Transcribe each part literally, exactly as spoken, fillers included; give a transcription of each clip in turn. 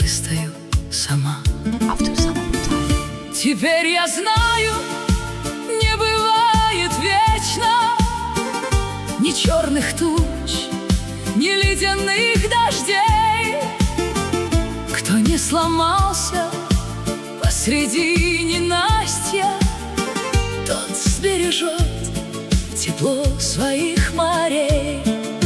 выстою сама. Теперь я знаю, не бывает вечно ни черных туч, ни ледяных дождей. Кто не сломался посреди ненастья, тот сбережет тепло своих морей.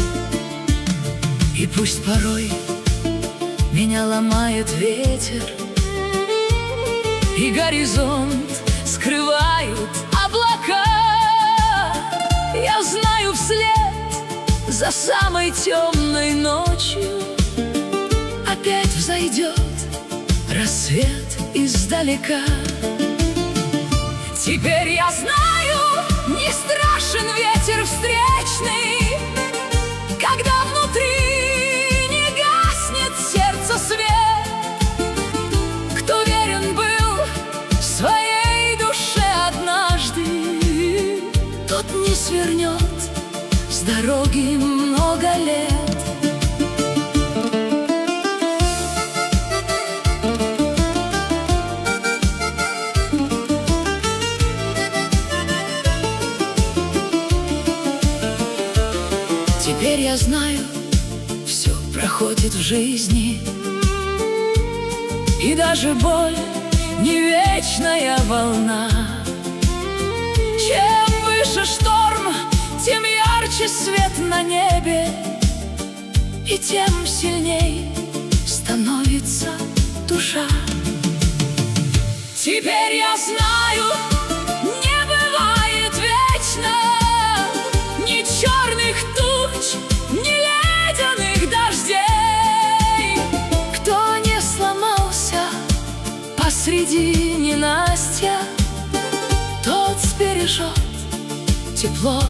И пусть порой меня ломает ветер, и горизонт скрывают облака, я знаю, вслед за самой темной ночью опять взойдет рассвет издалека. Теперь я знаю, не страшен ветер встречный, когда внутри не гаснет сердца свет. Кто верен был своей душе однажды, тот не свернет с дороги много лет. Теперь я знаю, все проходит в жизни, и даже боль не вечная волна. Чем выше шторм, тем ярче свет на небе, и тем сильней становится душа. Теперь я знаю, не бывает вечно ни черных туч, ни ледяных дождей. Кто не сломался посреди ненастья, тот сбережет тепло